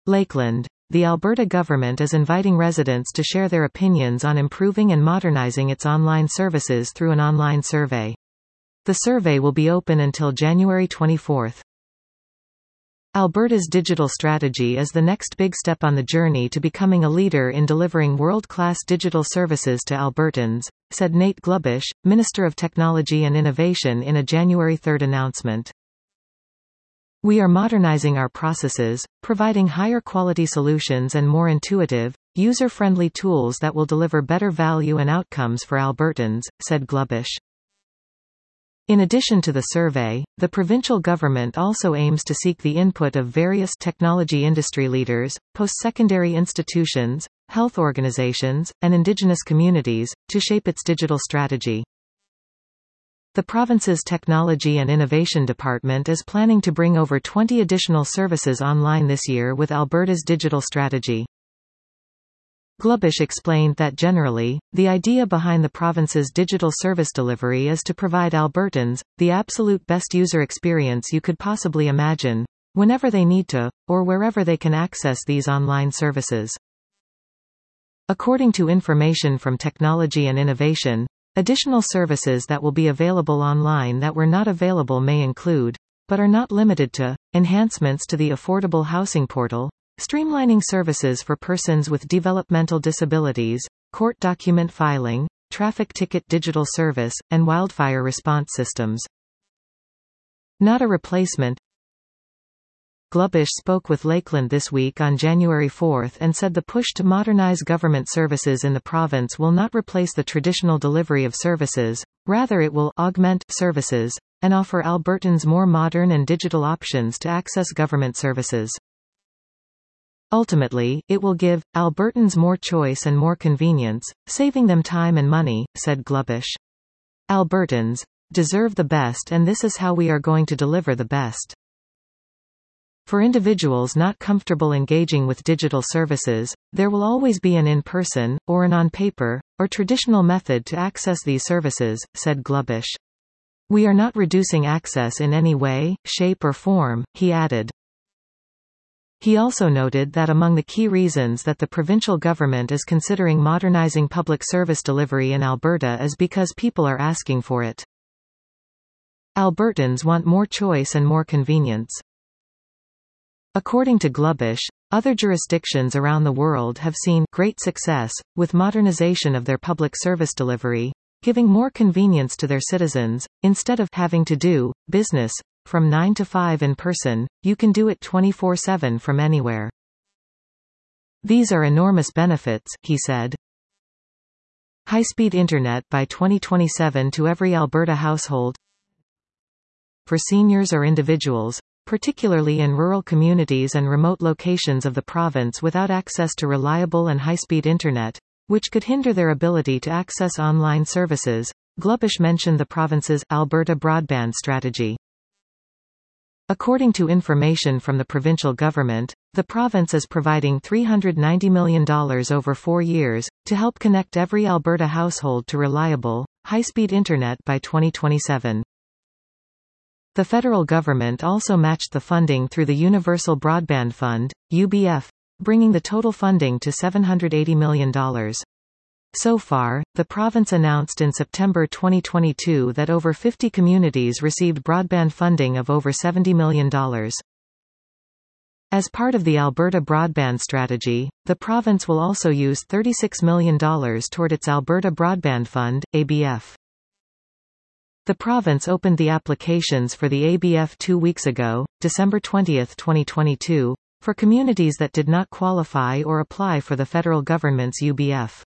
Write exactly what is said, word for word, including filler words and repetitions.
Lakeland. The Alberta government is inviting residents to share their opinions on improving and modernizing its online services through an online survey. The survey will be open until January twenty-fourth. Alberta's digital strategy is the next big step on the journey to becoming a leader in delivering world-class digital services to Albertans, said Nate Glubish, Minister of Technology and Innovation in a January third announcement. We are modernizing our processes, providing higher quality solutions and more intuitive, user-friendly tools that will deliver better value and outcomes for Albertans, said Glubish. In addition to the survey, the provincial government also aims to seek the input of various technology industry leaders, post-secondary institutions, health organizations, and Indigenous communities, to shape its digital strategy. The province's Technology and Innovation Department is planning to bring over twenty additional services online this year with Alberta's digital strategy. Glubish explained that generally, the idea behind the province's digital service delivery is to provide Albertans the absolute best user experience you could possibly imagine, whenever they need to, or wherever they can access these online services. According to information from Technology and Innovation, additional services that will be available online that were not available may include, but are not limited to, enhancements to the Affordable Housing Portal, streamlining services for persons with developmental disabilities, court document filing, traffic ticket digital service, and wildfire response systems. Not a replacement. Glubish spoke with Lakeland this week on January fourth and said the push to modernize government services in the province will not replace the traditional delivery of services, rather it will augment services, and offer Albertans more modern and digital options to access government services. Ultimately, it will give Albertans more choice and more convenience, saving them time and money, said Glubish. Albertans deserve the best, and this is how we are going to deliver the best. For individuals not comfortable engaging with digital services, there will always be an in-person, or an on-paper, or traditional method to access these services, said Glubish. We are not reducing access in any way, shape or form, he added. He also noted that among the key reasons that the provincial government is considering modernizing public service delivery in Alberta is because people are asking for it. Albertans want more choice and more convenience. According to Glubish, other jurisdictions around the world have seen great success with modernization of their public service delivery, giving more convenience to their citizens. Instead of having to do business from nine to five in person, you can do it twenty-four seven from anywhere. These are enormous benefits, he said. High-speed internet by twenty twenty-seven to every Alberta household. For seniors or individuals, particularly in rural communities and remote locations of the province without access to reliable and high-speed internet, which could hinder their ability to access online services, Glubish mentioned the province's Alberta Broadband Strategy. According to information from the provincial government, the province is providing three hundred ninety million dollars over four years, to help connect every Alberta household to reliable, high-speed internet by twenty twenty-seven. The federal government also matched the funding through the Universal Broadband Fund, U B F, bringing the total funding to seven hundred eighty million dollars. So far, the province announced in September twenty twenty-two that over fifty communities received broadband funding of over seventy million dollars. As part of the Alberta Broadband Strategy, the province will also use thirty-six million dollars toward its Alberta Broadband Fund, A B F. The province opened the applications for the A B F two weeks ago, December twentieth twenty twenty-two, for communities that did not qualify or apply for the federal government's U B F.